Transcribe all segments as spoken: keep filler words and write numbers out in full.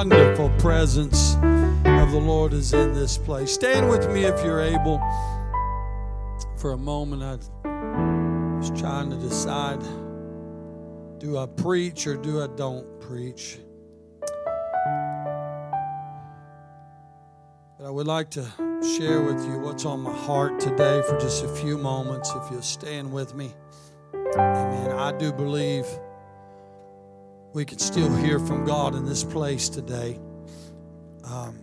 wonderful presence of the Lord is in this place. Stand with me if you're able. For a moment, I was trying to decide, do I preach or do I don't preach? But I would like to share with you what's on my heart today for just a few moments, if you'll stand with me. Amen. I do believe we can still hear from God in this place today. Um,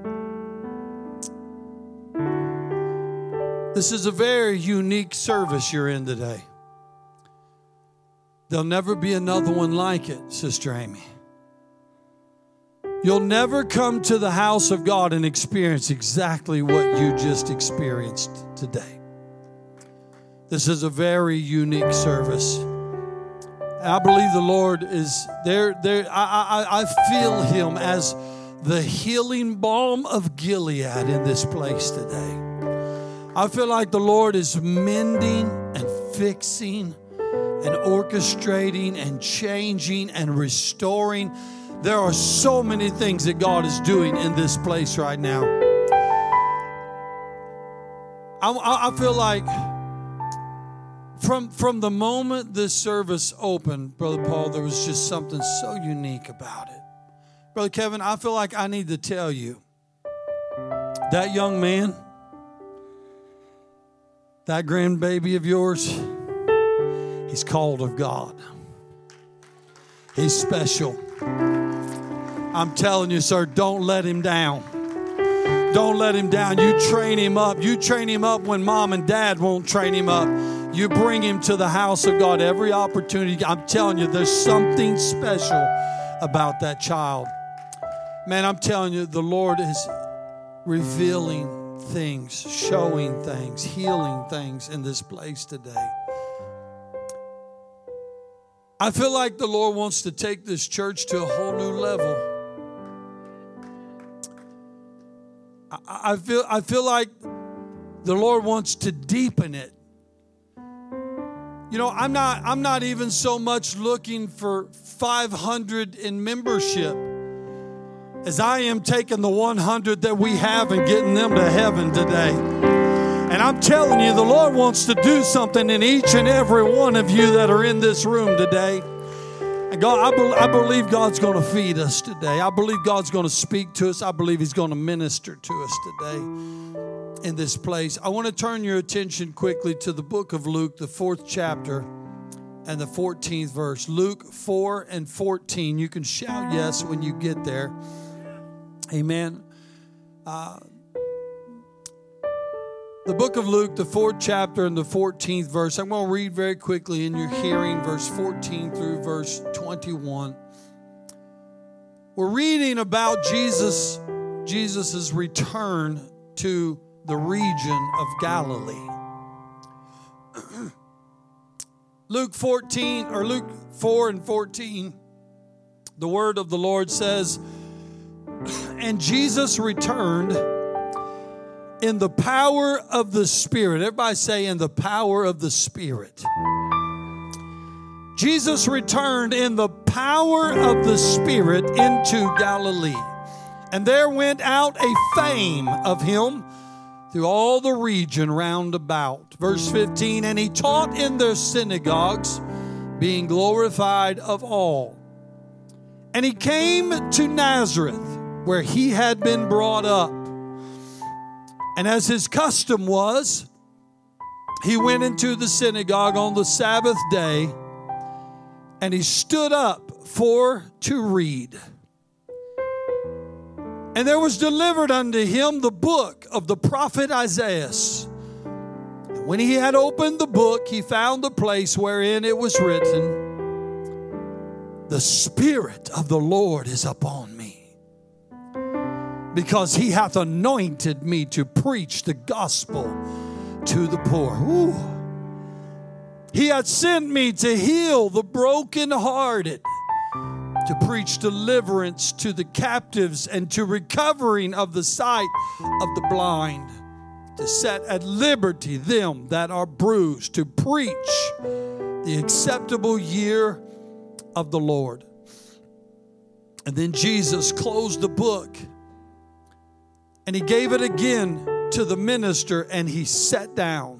this is a very unique service you're in today. There'll never be another one like it, Sister Amy. You'll never come to the house of God and experience exactly what you just experienced today. This is a very unique service. And I believe the Lord is there. There, I, I, I feel Him as the healing balm of Gilead in this place today. I feel like the Lord is mending and fixing and orchestrating and changing and restoring. There are so many things that God is doing in this place right now. I, I feel like from, from the moment this service opened, Brother Paul, there was just something so unique about it. Brother Kevin, I feel like I need to tell you, that young man, that grandbaby of yours, he's called of God. He's special. I'm telling you, sir, don't let him down. Don't let him down. You train him up. You train him up when mom and dad won't train him up. You bring him to the house of God every opportunity. I'm telling you, there's something special about that child. Man, I'm telling you, the Lord is revealing things, showing things, healing things in this place today. I feel like the Lord wants to take this church to a whole new level. I, I feel I feel like the Lord wants to deepen it. You know, I'm not I'm not even so much looking for five hundred in membership as I am taking the one hundred that we have and getting them to heaven today. And I'm telling you, the Lord wants to do something in each and every one of you that are in this room today. And God, I, be, I believe God's going to feed us today. I believe God's going to speak to us. I believe He's going to minister to us today in this place. I want to turn your attention quickly to the book of Luke, the fourth chapter and the fourteenth verse. Luke four and fourteen. You can shout yes when you get there. Amen. Uh, the book of Luke, the fourth chapter and the fourteenth verse. I'm going to read very quickly in your hearing, verse fourteen through verse twenty-one. We're reading about Jesus, Jesus's return to the region of Galilee. Luke fourteen or Luke four and fourteen, the word of the Lord says, and Jesus returned in the power of the Spirit. Everybody say, in the power of the Spirit. Jesus returned in the power of the Spirit into Galilee. And there went out a fame of him through all the region round about. Verse fifteen, and he taught in their synagogues, being glorified of all. And he came to Nazareth, where he had been brought up. And as his custom was, he went into the synagogue on the Sabbath day, and he stood up for to read. And there was delivered unto him the book of the prophet Isaiah. And when he had opened the book, he found the place wherein it was written, the Spirit of the Lord is upon me, because he hath anointed me to preach the gospel to the poor. Ooh. He hath sent me to heal the brokenhearted, to preach deliverance to the captives, and to recovering of the sight of the blind, to set at liberty them that are bruised, to preach the acceptable year of the Lord. And then Jesus closed the book and he gave it again to the minister and he sat down.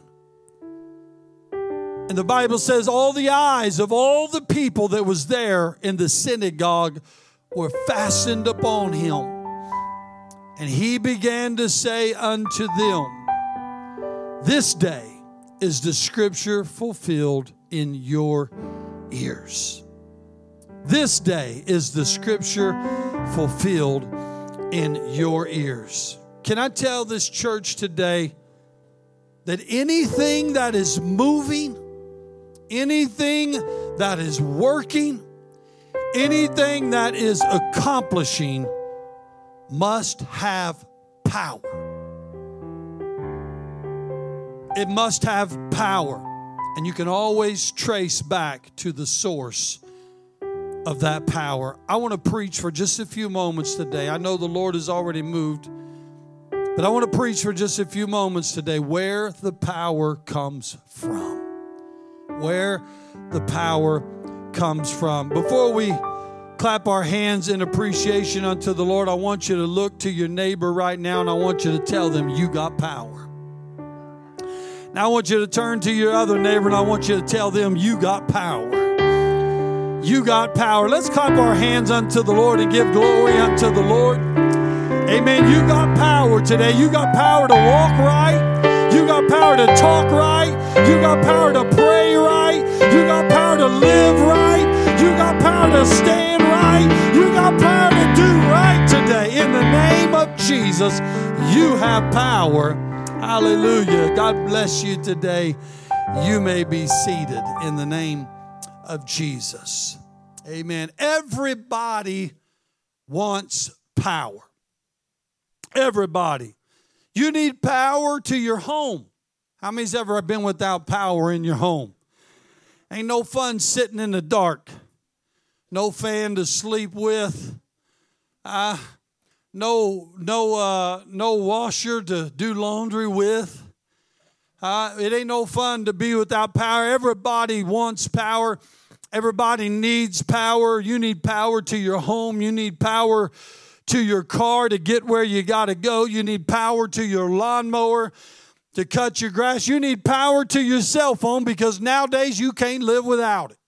And the Bible says all the eyes of all the people that was there in the synagogue were fastened upon him. And he began to say unto them, this day is the scripture fulfilled in your ears. This day is the scripture fulfilled in your ears. Can I tell this church today that anything that is moving, anything that is working, anything that is accomplishing must have power. It must have power. And you can always trace back to the source of that power. I want to preach for just a few moments today. I know the Lord has already moved, but I want to preach for just a few moments today where the power comes from. Where the power comes from. Before we clap our hands in appreciation unto the Lord, I want you to look to your neighbor right now and I want you to tell them you got power. Now I want you to turn to your other neighbor and I want you to tell them you got power. You got power. Let's clap our hands unto the Lord and give glory unto the Lord. Amen. You got power today. You got power to walk right. You got power to talk right. You got power to pray right. You got power to live right. You got power to stand right. You got power to do right today. In the name of Jesus, you have power. Hallelujah. God bless you today. You may be seated in the name of Jesus. Amen. Everybody wants power. Everybody. You need power to your home. How many's ever been without power in your home? Ain't no fun sitting in the dark. No fan to sleep with. Uh, no, no, uh, no washer to do laundry with. Uh, it ain't no fun to be without power. Everybody wants power. Everybody needs power. You need power to your home. You need power to your car to get where you got to go. You need power to your lawnmower to cut your grass. You need power to your cell phone because nowadays you can't live without it.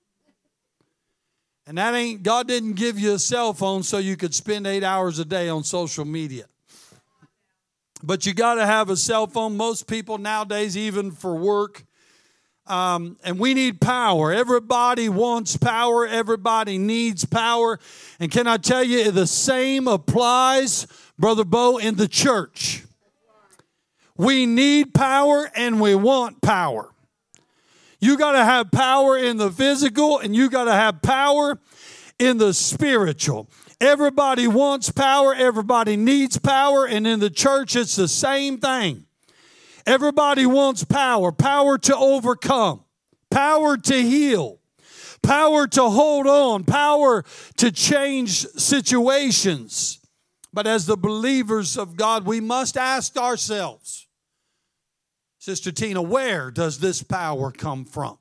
And that ain't, God didn't give you a cell phone so you could spend eight hours a day on social media. But you got to have a cell phone. Most people nowadays, even for work, um, and we need power. Everybody wants power. Everybody needs power. And can I tell you, the same applies, Brother Bo, in the church. We need power and we want power. You got to have power in the physical and you got to have power in the spiritual. Everybody wants power. Everybody needs power. And in the church, it's the same thing. Everybody wants power. Power to overcome. Power to heal. Power to hold on. Power to change situations. But as the believers of God, we must ask ourselves, Sister Tina, where does this power come from?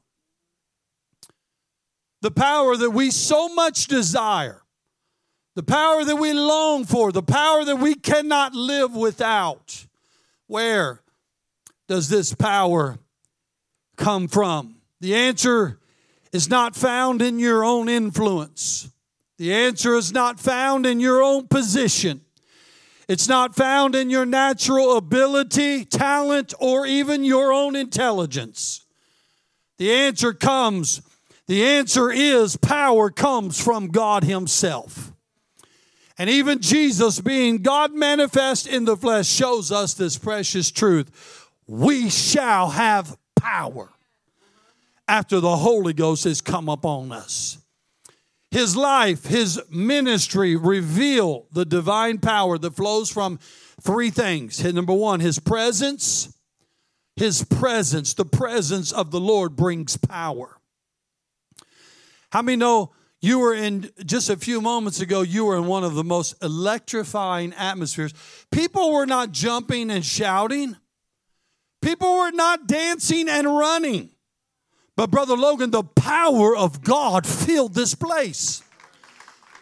The power that we so much desire. The power that we long for, the power that we cannot live without. Where does this power come from? The answer is not found in your own influence. The answer is not found in your own position. It's not found in your natural ability, talent, or even your own intelligence. The answer comes, the answer is power comes from God Himself. And even Jesus, being God manifest in the flesh, shows us this precious truth. We shall have power after the Holy Ghost has come upon us. His life, His ministry reveal the divine power that flows from three things. Number one, His presence. His presence, the presence of the Lord brings power. How many know you were in, just a few moments ago, you were in one of the most electrifying atmospheres. People were not jumping and shouting. People were not dancing and running. But Brother Logan, the power of God filled this place.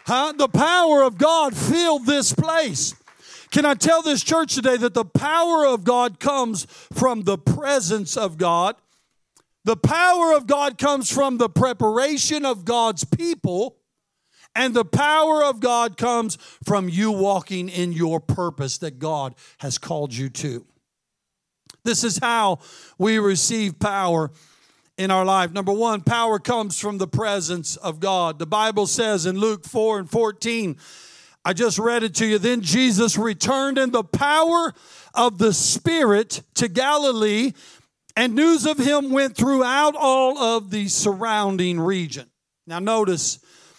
Huh? The power of God filled this place. Can I tell this church today that the power of God comes from the presence of God? The power of God comes from the preparation of God's people, and the power of God comes from you walking in your purpose that God has called you to. This is how we receive power in our life. Number one, power comes from the presence of God. The Bible says in Luke four and fourteen, I just read it to you. Then Jesus returned in the power of the Spirit to Galilee, and news of him went throughout all of the surrounding region. Now notice,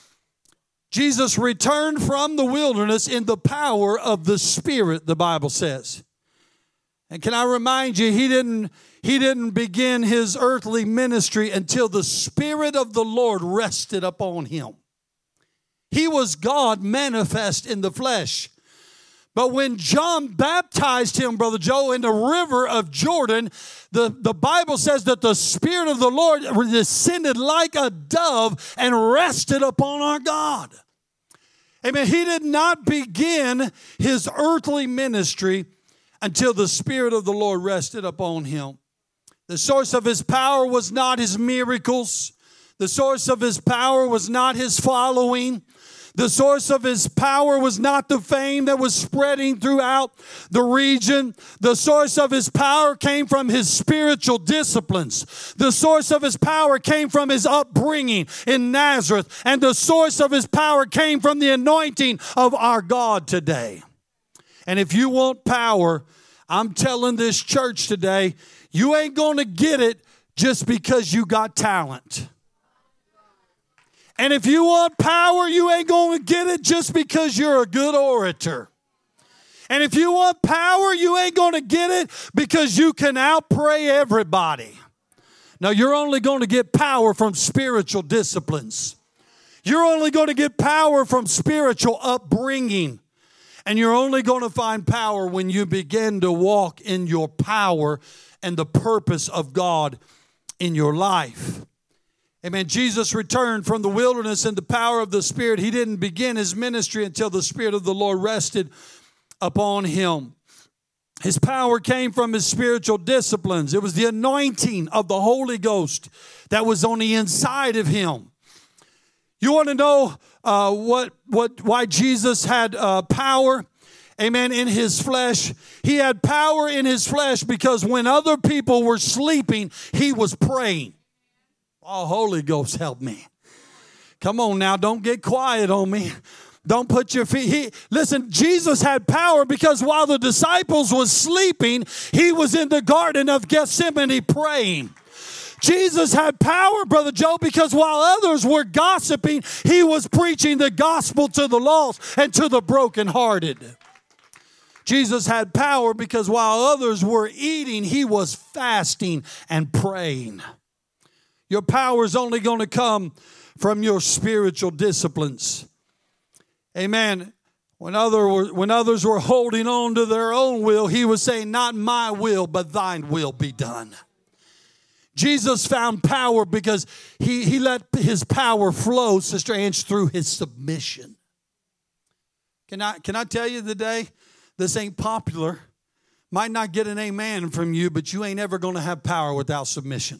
Jesus returned from the wilderness in the power of the Spirit, the Bible says. And can I remind you, he didn't, he didn't begin his earthly ministry until the Spirit of the Lord rested upon him. He was God manifest in the flesh. But when John baptized him, Brother Joe, in the river of Jordan, the, the Bible says that the Spirit of the Lord descended like a dove and rested upon our God. Amen. He did not begin his earthly ministry until the Spirit of the Lord rested upon him. The source of his power was not his miracles. The source of his power was not his following. The source of his power was not the fame that was spreading throughout the region. The source of his power came from his spiritual disciplines. The source of his power came from his upbringing in Nazareth. And the source of his power came from the anointing of our God today. And if you want power, I'm telling this church today, you ain't going to get it just because you got talent. And if you want power, you ain't going to get it just because you're a good orator. And if you want power, you ain't going to get it because you can outpray everybody. Now, you're only going to get power from spiritual disciplines. You're only going to get power from spiritual upbringing. And you're only going to find power when you begin to walk in your power and the purpose of God in your life. Amen. Jesus returned from the wilderness in the power of the Spirit. He didn't begin his ministry until the Spirit of the Lord rested upon him. His power came from his spiritual disciplines. It was the anointing of the Holy Ghost that was on the inside of him. You want to know uh, what, what, why Jesus had uh, power? Amen. In his flesh. He had power in his flesh because when other people were sleeping, he was praying. Oh, Holy Ghost, help me. Come on now, don't get quiet on me. Don't put your feet. He, listen, Jesus had power because while the disciples was sleeping, he was in the Garden of Gethsemane praying. Jesus had power, Brother Joe, because while others were gossiping, he was preaching the gospel to the lost and to the brokenhearted. Jesus had power because while others were eating, he was fasting and praying. Your power is only going to come from your spiritual disciplines. Amen. When, other were, when others were holding on to their own will, he was saying, not my will, but thine will be done. Jesus found power because he, he let his power flow, Sister Ange, through his submission. Can I, can I tell you today, this ain't popular. Might not get an amen from you, but you ain't ever going to have power without submission.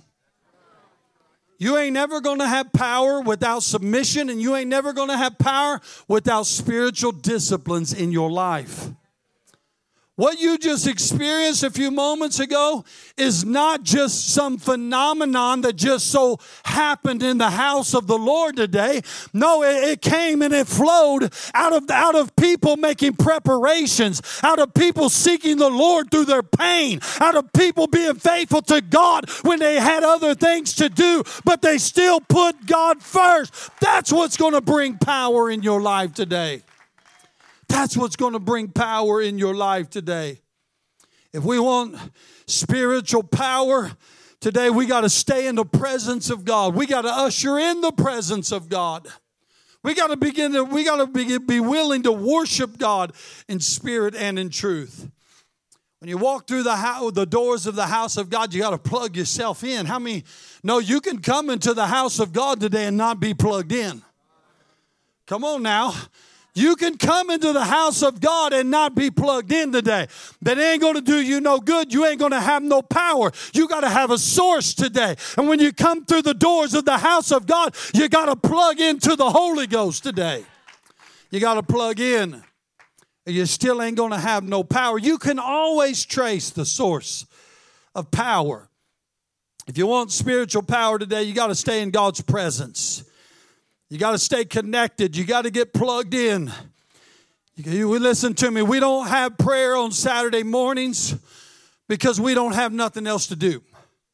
You ain't never going to have power without submission, and you ain't never going to have power without spiritual disciplines in your life. What you just experienced a few moments ago is not just some phenomenon that just so happened in the house of the Lord today. No, it, it came and it flowed out of, out of people making preparations, out of people seeking the Lord through their pain, out of people being faithful to God when they had other things to do, but they still put God first. That's what's going to bring power in your life today. That's what's going to bring power in your life today. If we want spiritual power today, we got to stay in the presence of God. We got to usher in the presence of God. We got to begin to, we got to be, be willing to worship God in spirit and in truth. When you walk through the house, the doors of the house of God, you got to plug yourself in. How many know you can come into the house of God today and not be plugged in? Come on now. You can come into the house of God and not be plugged in today. That ain't going to do you no good. You ain't going to have no power. You got to have a source today. And when you come through the doors of the house of God, you got to plug into the Holy Ghost today. You got to plug in. You still ain't going to have no power. You can always trace the source of power. If you want spiritual power today, you got to stay in God's presence. You got to stay connected. You got to get plugged in. You, you listen to me. We don't have prayer on Saturday mornings because we don't have nothing else to do.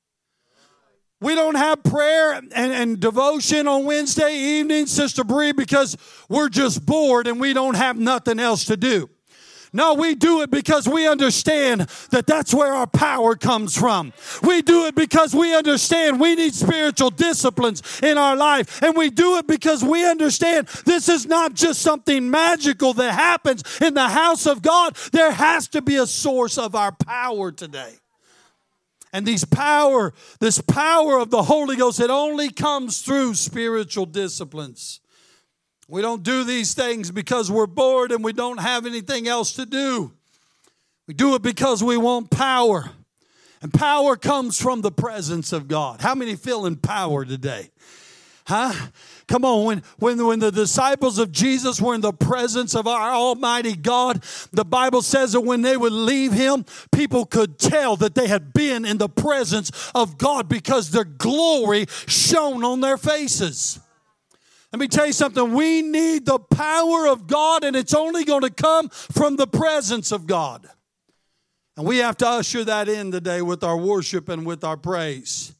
We don't have prayer and, and devotion on Wednesday evening, Sister Bree, because we're just bored and we don't have nothing else to do. No, we do it because we understand that that's where our power comes from. We do it because we understand we need spiritual disciplines in our life. And we do it because we understand this is not just something magical that happens in the house of God. There has to be a source of our power today. And these power, this power of the Holy Ghost, it only comes through spiritual disciplines. We don't do these things because we're bored and we don't have anything else to do. We do it because we want power. And power comes from the presence of God. How many feel in power today? Huh? Come on, when, when, when the disciples of Jesus were in the presence of our Almighty God, the Bible says that when they would leave Him, people could tell that they had been in the presence of God because their glory shone on their faces. Let me tell you something. We need the power of God, and it's only going to come from the presence of God. And we have to usher that in today with our worship and with our praise.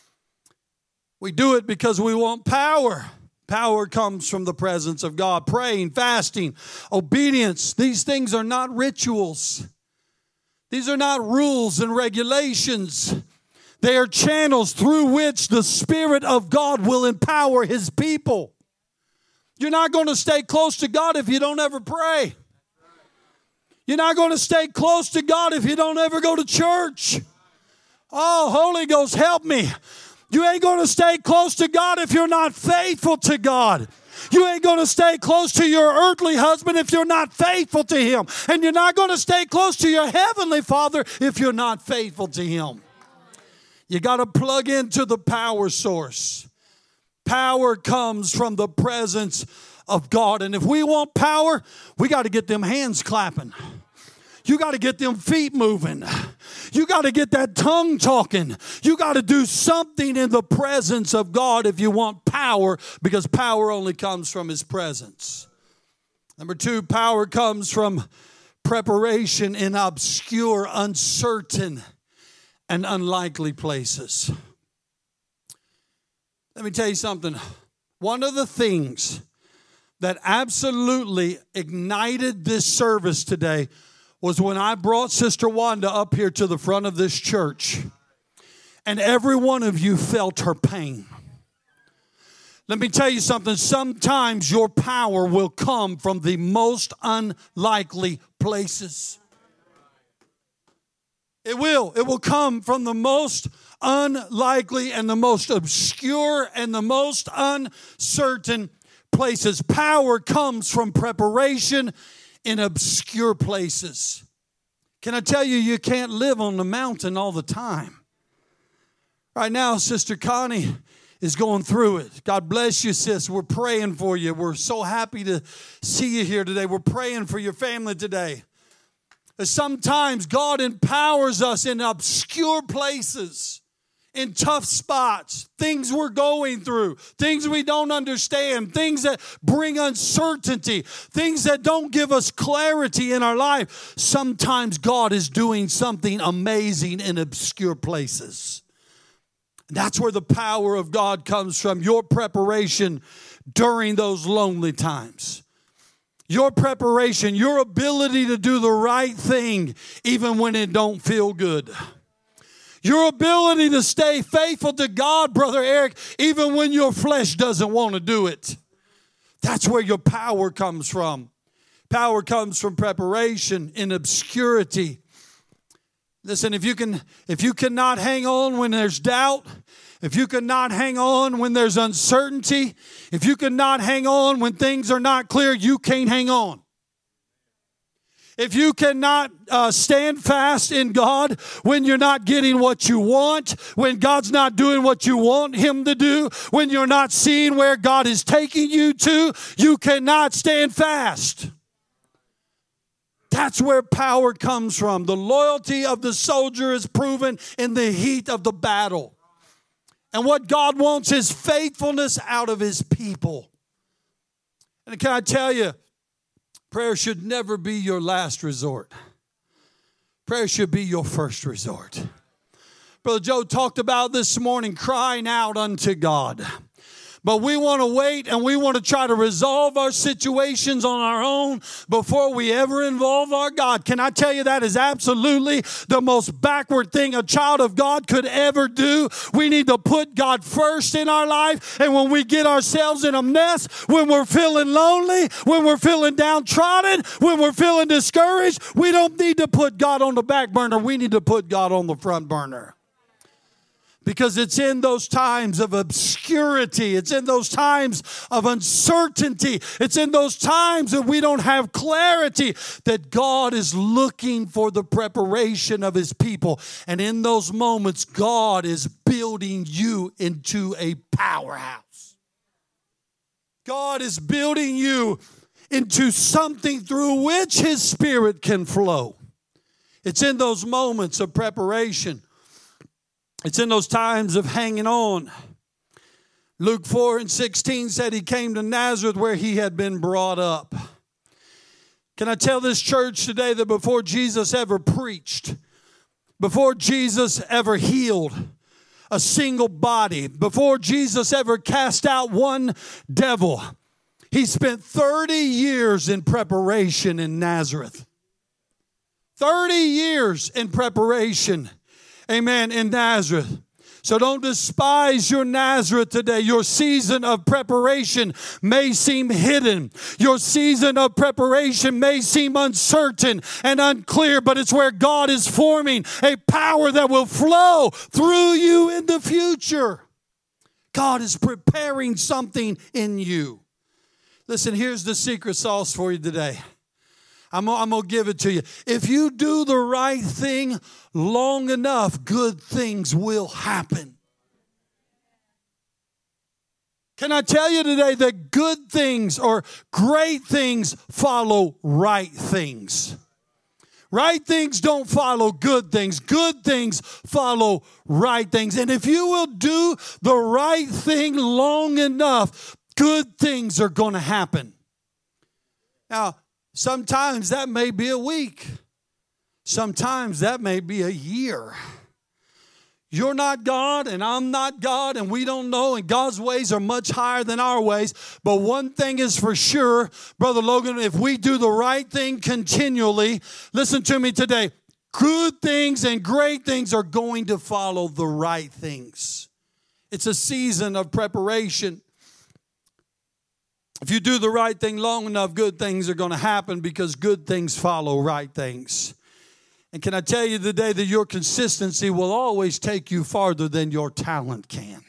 We do it because we want power. Power comes from the presence of God. Praying, fasting, obedience. These things are not rituals. These are not rules and regulations. They are channels through which the Spirit of God will empower His people. You're not going to stay close to God if you don't ever pray. You're not going to stay close to God if you don't ever go to church. Oh, Holy Ghost, help me. You ain't going to stay close to God if you're not faithful to God. You ain't going to stay close to your earthly husband if you're not faithful to Him. And you're not going to stay close to your heavenly Father if you're not faithful to Him. You got to plug into the power source. Power comes from the presence of God. And if we want power, we got to get them hands clapping. You got to get them feet moving. You got to get that tongue talking. You got to do something in the presence of God if you want power, because power only comes from His presence. Number two, power comes from preparation in obscure, uncertain, and unlikely places. Let me tell you something. One of the things that absolutely ignited this service today was when I brought Sister Wanda up here to the front of this church, and every one of you felt her pain. Let me tell you something. Sometimes your power will come from the most unlikely places. It will. It will come from the most unlikely and the most obscure and the most uncertain places. Power comes from preparation in obscure places. Can I tell you, you can't live on the mountain all the time. Right now, Sister Connie is going through it. God bless you, sis. We're praying for you. We're so happy to see you here today. We're praying for your family today. Sometimes God empowers us in obscure places, in tough spots, things we're going through, things we don't understand, things that bring uncertainty, things that don't give us clarity in our life. Sometimes God is doing something amazing in obscure places. That's where the power of God comes from, your preparation during those lonely times. Your preparation, your ability to do the right thing even when it don't feel good. Your ability to stay faithful to God, Brother Eric, even when your flesh doesn't want to do it. That's where your power comes from. Power comes from preparation in obscurity. Listen, if you can, if you cannot hang on when there's doubt, if you cannot hang on when there's uncertainty, if you cannot hang on when things are not clear, you can't hang on. If you cannot uh, stand fast in God when you're not getting what you want, when God's not doing what you want Him to do, when you're not seeing where God is taking you to, you cannot stand fast. That's where power comes from. The loyalty of the soldier is proven in the heat of the battle. And what God wants is faithfulness out of His people. And can I tell you, prayer should never be your last resort. Prayer should be your first resort. Brother Joe talked about this morning crying out unto God. But we want to wait and we want to try to resolve our situations on our own before we ever involve our God. Can I tell you that is absolutely the most backward thing a child of God could ever do? We need to put God first in our life. And when we get ourselves in a mess, when we're feeling lonely, when we're feeling downtrodden, when we're feeling discouraged, we don't need to put God on the back burner. We need to put God on the front burner. Because it's in those times of obscurity. It's in those times of uncertainty. It's in those times that we don't have clarity that God is looking for the preparation of His people. And in those moments, God is building you into a powerhouse. God is building you into something through which His Spirit can flow. It's in those moments of preparation. It's in those times of hanging on. Luke four and sixteen said He came to Nazareth where He had been brought up. Can I tell this church today that before Jesus ever preached, before Jesus ever healed a single body, before Jesus ever cast out one devil, He spent thirty years in preparation in Nazareth. thirty years in preparation. Amen, in Nazareth. So don't despise your Nazareth today. Your season of preparation may seem hidden. Your season of preparation may seem uncertain and unclear, but it's where God is forming a power that will flow through you in the future. God is preparing something in you. Listen, here's the secret sauce for you today. I'm, I'm going to give it to you. If you do the right thing long enough, good things will happen. Can I tell you today that good things or great things follow right things? Right things don't follow good things. Good things follow right things. And if you will do the right thing long enough, good things are going to happen. Now, sometimes that may be a week. Sometimes that may be a year. You're not God and I'm not God and we don't know, and God's ways are much higher than our ways. But one thing is for sure, Brother Logan, if we do the right thing continually, listen to me today, good things and great things are going to follow the right things. It's a season of preparation. If you do the right thing long enough, good things are going to happen because good things follow right things. And can I tell you today that your consistency will always take you farther than your talent can.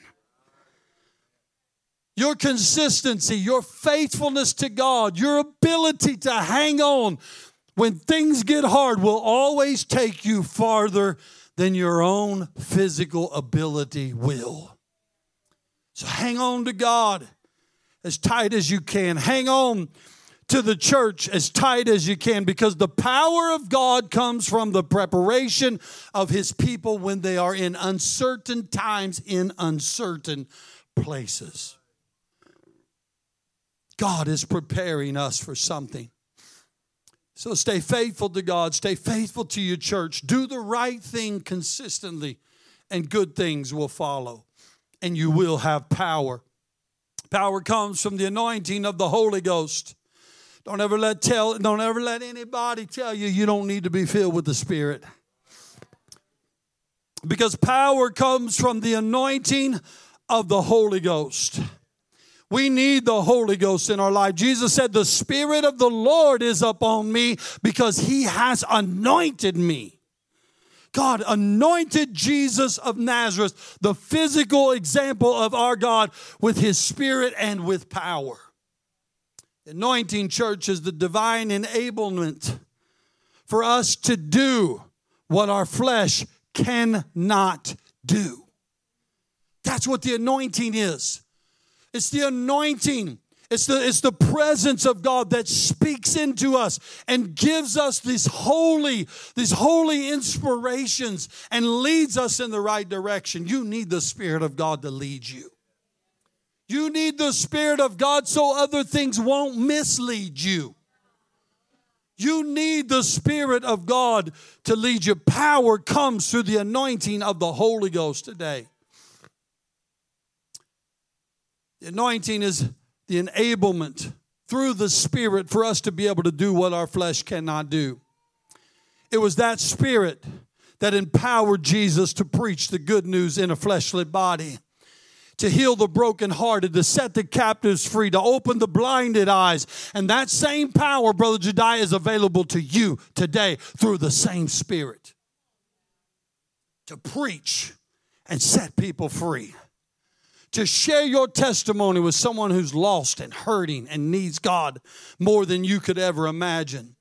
Your consistency, your faithfulness to God, your ability to hang on when things get hard will always take you farther than your own physical ability will. So hang on to God as tight as you can. Hang on to the church as tight as you can, because the power of God comes from the preparation of His people when they are in uncertain times, in uncertain places. God is preparing us for something. So stay faithful to God. Stay faithful to your church. Do the right thing consistently, and good things will follow, and you will have power. Power comes from the anointing of the Holy Ghost. Don't ever let tell. Don't ever let anybody tell you you don't need to be filled with the Spirit. Because power comes from the anointing of the Holy Ghost. We need the Holy Ghost in our life. Jesus said, the Spirit of the Lord is upon me because He has anointed me God anointed Jesus of Nazareth, the physical example of our God, with His Spirit and with power. Anointing, church, is the divine enablement for us to do what our flesh cannot do. That's what the anointing is. It's the anointing. It's the, it's the presence of God that speaks into us and gives us these holy, these holy inspirations and leads us in the right direction. You need the Spirit of God to lead you. You need the Spirit of God so other things won't mislead you. You need the Spirit of God to lead you. Power comes through the anointing of the Holy Ghost today. The anointing is the enablement through the Spirit for us to be able to do what our flesh cannot do. It was that Spirit that empowered Jesus to preach the good news in a fleshly body, to heal the brokenhearted, to set the captives free, to open the blinded eyes. And that same power, Brother Jediah, is available to you today through the same Spirit to preach and set people free. To share your testimony with someone who's lost and hurting and needs God more than you could ever imagine.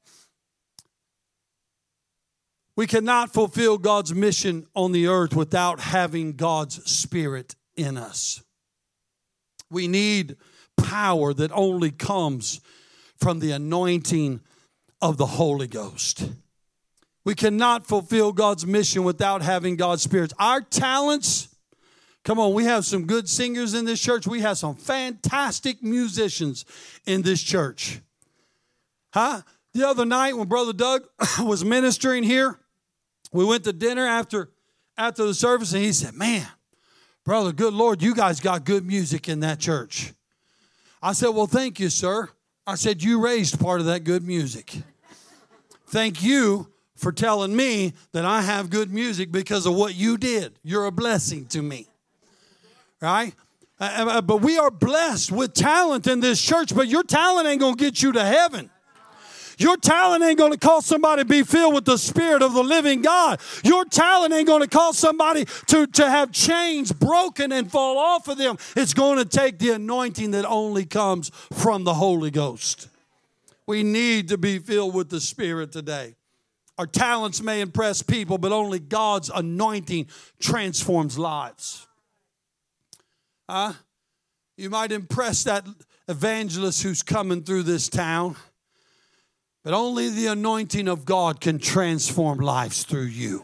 We cannot fulfill God's mission on the earth without having God's Spirit in us. We need power that only comes from the anointing of the Holy Ghost. We cannot fulfill God's mission without having God's Spirit. Our talents, come on, we have some good singers in this church. We have some fantastic musicians in this church. Huh? The other night when Brother Doug was ministering here, we went to dinner after, after the service, and he said, man, brother, good Lord, you guys got good music in that church. I said, well, thank you, sir. I said, you raised part of that good music. Thank you for telling me that I have good music because of what you did. You're a blessing to me. Right? Uh, but we are blessed with talent in this church, but your talent ain't going to get you to heaven. Your talent ain't going to cause somebody to be filled with the Spirit of the living God. Your talent ain't going to cause somebody to, to have chains broken and fall off of them. It's going to take the anointing that only comes from the Holy Ghost. We need to be filled with the Spirit today. Our talents may impress people, but only God's anointing transforms lives. Huh? You might impress that evangelist who's coming through this town, but only the anointing of God can transform lives through you.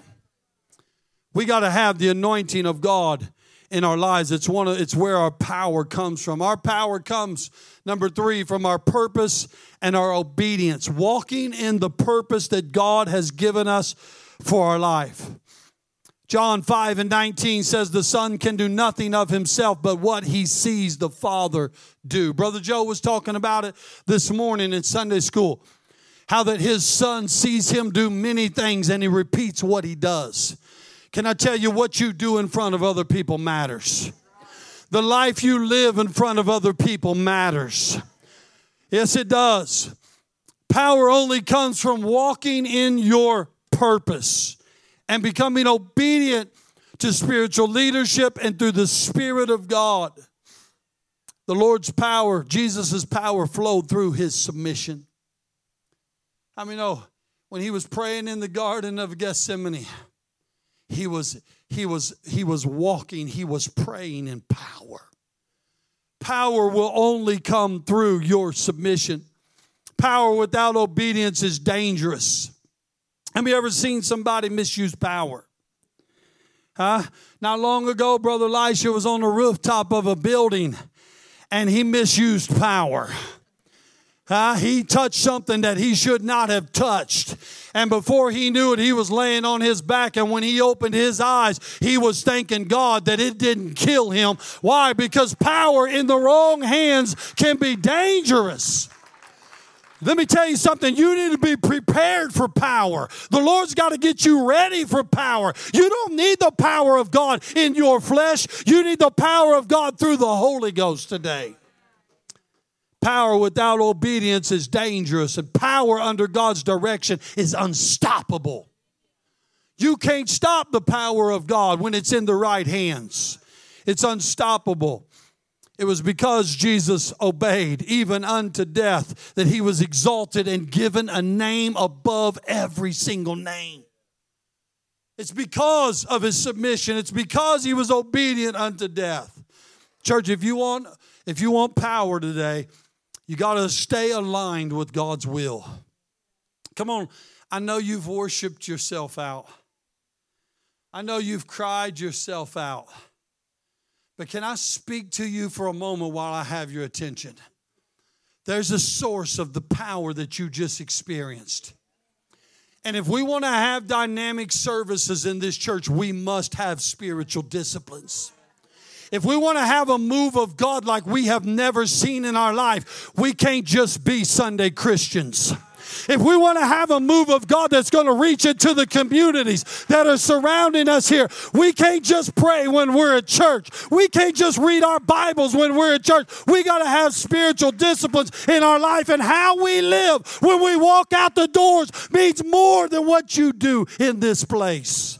We got to have the anointing of God in our lives. It's one of, it's where our power comes from. Our power comes, number three, from our purpose and our obedience. Walking in the purpose that God has given us for our life. John five and nineteen says the Son can do nothing of himself but what he sees the Father do. Brother Joe was talking about it this morning in Sunday school. How that his Son sees him do many things and he repeats what he does. Can I tell you, what you do in front of other people matters. The life you live in front of other people matters. Yes, it does. Power only comes from walking in your purpose and becoming obedient to spiritual leadership and through the Spirit of God. The Lord's power, Jesus' power flowed through his submission. How many know when he was praying in the Garden of Gethsemane, he was, he was, he was walking, he was praying in power. Power will only come through your submission. Power without obedience is dangerous. Have you ever seen somebody misuse power? Huh? Not long ago, Brother Elisha was on the rooftop of a building and he misused power. Uh, he touched something that he should not have touched. And before he knew it, he was laying on his back. And when he opened his eyes, he was thanking God that it didn't kill him. Why? Because power in the wrong hands can be dangerous. Let me tell you something. You need to be prepared for power. The Lord's got to get you ready for power. You don't need the power of God in your flesh. You need the power of God through the Holy Ghost today. Power without obedience is dangerous, and power under God's direction is unstoppable. You can't stop the power of God when it's in the right hands. It's unstoppable. It was because Jesus obeyed even unto death that he was exalted and given a name above every single name. It's because of his submission. It's because he was obedient unto death. Church, if you want, if you want power today, you got to stay aligned with God's will. Come on, I know you've worshiped yourself out. I know you've cried yourself out. But can I speak to you for a moment while I have your attention? There's a source of the power that you just experienced. And if we want to have dynamic services in this church, we must have spiritual disciplines. If we want to have a move of God like we have never seen in our life, we can't just be Sunday Christians. If we want to have a move of God that's going to reach into the communities that are surrounding us here, we can't just pray when we're at church. We can't just read our Bibles when we're at church. We got to have spiritual disciplines in our life, and how we live when we walk out the doors means more than what you do in this place.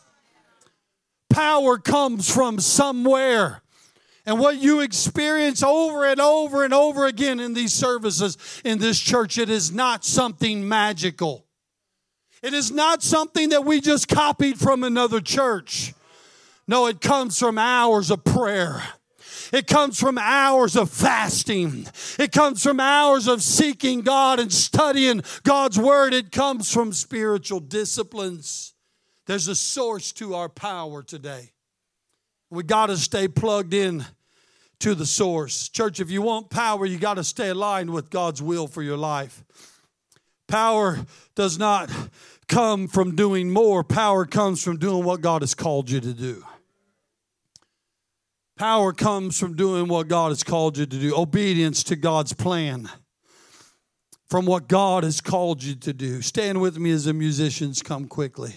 Power comes from somewhere. And what you experience over and over and over again in these services in this church, it is not something magical. It is not something that we just copied from another church. No, it comes from hours of prayer. It comes from hours of fasting. It comes from hours of seeking God and studying God's word. It comes from spiritual disciplines. There's a source to our power today. We got to stay plugged in to the source. Church, if you want power, you got to stay aligned with God's will for your life. Power does not come from doing more. Power comes from doing what God has called you to do. Power comes from doing what God has called you to do. Obedience to God's plan. From what God has called you to do. Stand with me as the musicians come quickly.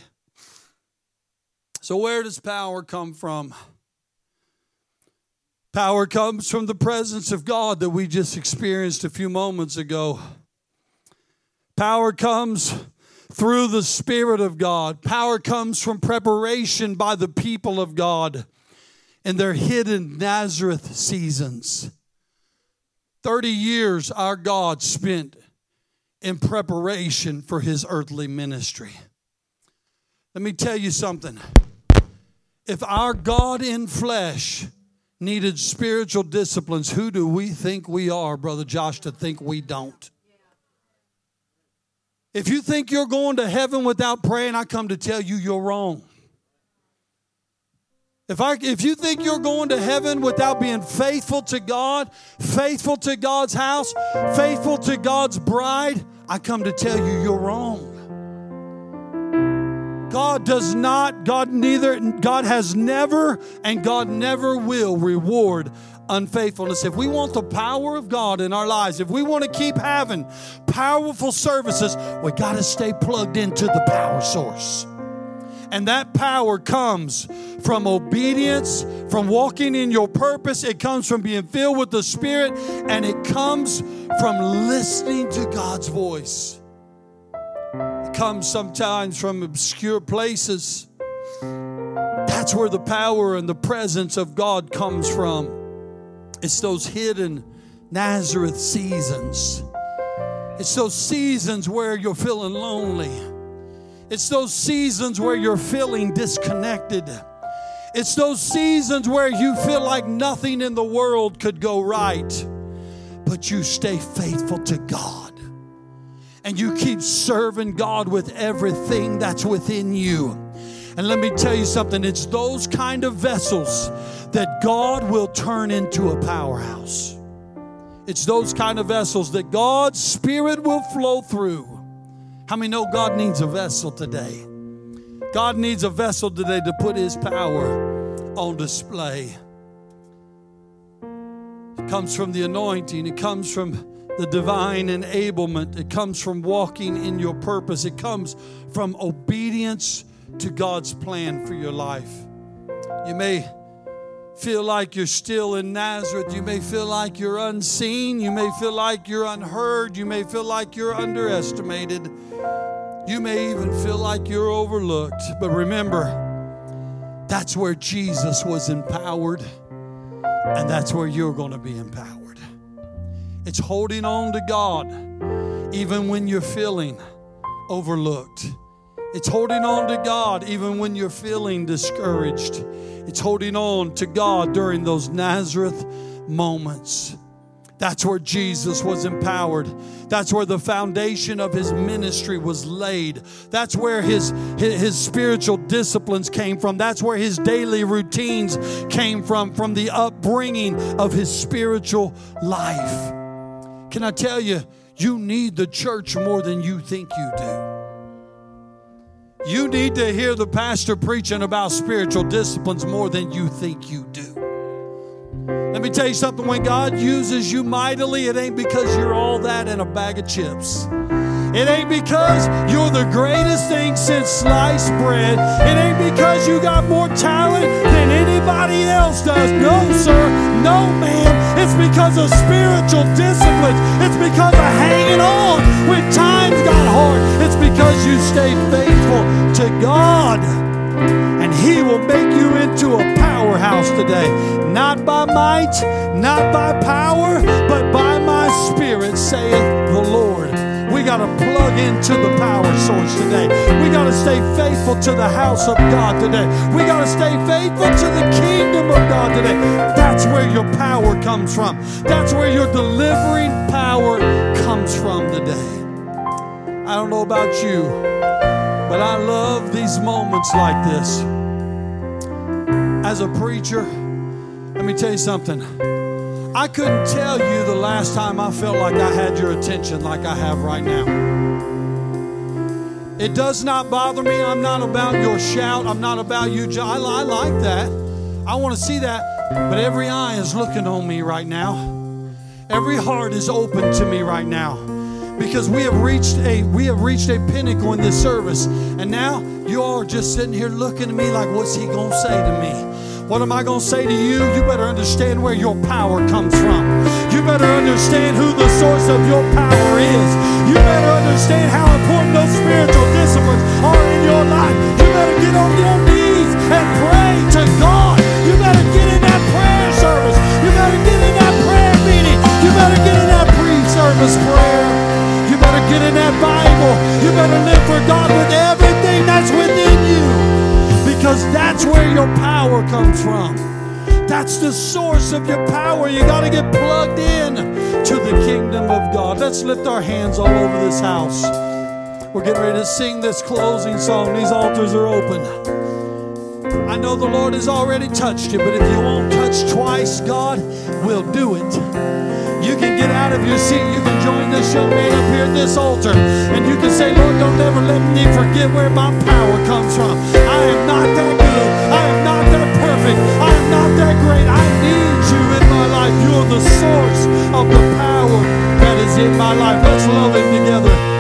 So where does power come from? Power comes from the presence of God that we just experienced a few moments ago. Power comes through the Spirit of God. Power comes from preparation by the people of God in their hidden Nazareth seasons. Thirty years our God spent in preparation for his earthly ministry. Let me tell you something. If our God in flesh needed spiritual disciplines, who do we think we are, Brother Josh, to think we don't? If you think you're going to heaven without praying, I come to tell you you're wrong. If I, if you think you're going to heaven without being faithful to God, faithful to God's house, faithful to God's bride, I come to tell you you're wrong. God does not, God neither, God has never, and God never will reward unfaithfulness. If we want the power of God in our lives, if we want to keep having powerful services, we got to stay plugged into the power source. And that power comes from obedience, from walking in your purpose. It comes from being filled with the Spirit, and it comes from listening to God's voice. It comes sometimes from obscure places. That's where the power and the presence of God comes from. It's those hidden Nazareth seasons. It's those seasons where you're feeling lonely. It's those seasons where you're feeling disconnected. It's those seasons where you feel like nothing in the world could go right, but you stay faithful to God. And you keep serving God with everything that's within you. And let me tell you something, it's those kind of vessels that God will turn into a powerhouse. It's those kind of vessels that God's Spirit will flow through. How many know God needs a vessel today? God needs a vessel today to put his power on display. It comes from the anointing. It comes from the divine enablement. It comes from walking in your purpose. It comes from obedience to God's plan for your life. You may feel like you're still in Nazareth. You may feel like you're unseen. You may feel like you're unheard. You may feel like you're underestimated. You may even feel like you're overlooked, but remember, that's where Jesus was empowered, and that's where you're going to be empowered. It's holding on to God even when you're feeling overlooked. It's holding on to God even when you're feeling discouraged. It's holding on to God during those Nazareth moments. That's where Jesus was empowered. That's where the foundation of his ministry was laid. That's where his, his, his spiritual disciplines came from. That's where his daily routines came from, from the upbringing of his spiritual life. Can I tell you, you need the church more than you think you do. You need to hear the pastor preaching about spiritual disciplines more than you think you do. Let me tell you something, when God uses you mightily, it ain't because you're all that in a bag of chips. It ain't because you're the greatest thing since sliced bread. It ain't because you got more talent than anybody else does. No, sir. No, ma'am. It's because of spiritual disciplines. It's because of hanging on when times got hard. It's because you stay faithful to God. And he will make you into a powerhouse today. Not by might, not by power, but by my Spirit, saith the Lord. We got to plug into the power source today. We got to stay faithful to the house of God today. We got to stay faithful to the kingdom of God today. That's where your power comes from. That's where your delivering power comes from today. I don't know about you, but I love these moments like this. As a preacher, let me tell you something. I couldn't tell you the last time I felt like I had your attention like I have right now. It does not bother me. I'm not about your shout. I'm not about you. I, I like that. I want to see that. But every eye is looking on me right now. Every heart is open to me right now. Because we have reached a we have reached a pinnacle in this service. And now you all are just sitting here looking at me like, what's he going to say to me? What am I going to say to you? You better understand where your power comes from. You better understand who the source of your power is. You better understand how important those spiritual disciplines are in your life. You better get on your knees and pray to God. You better get in that prayer service. You better get in that prayer meeting. You better get in that pre-service prayer. You better get in that Bible. You better live for God with everything that's within you. Because that's where your power comes from. That's the source of your power. You got to get plugged in to the kingdom of God. Let's lift our hands all over this house. We're getting ready to sing this closing song. These altars are open. I know the Lord has already touched you, but if you won't touch twice, God will do it. You can get out of your seat. You can join this young man up here at this altar. And you can say, Lord, don't ever let me forget where my power comes from. I am not that good. I am not that perfect. I am not that great. I need you in my life. You're the source of the power that is in my life. Let's love him together.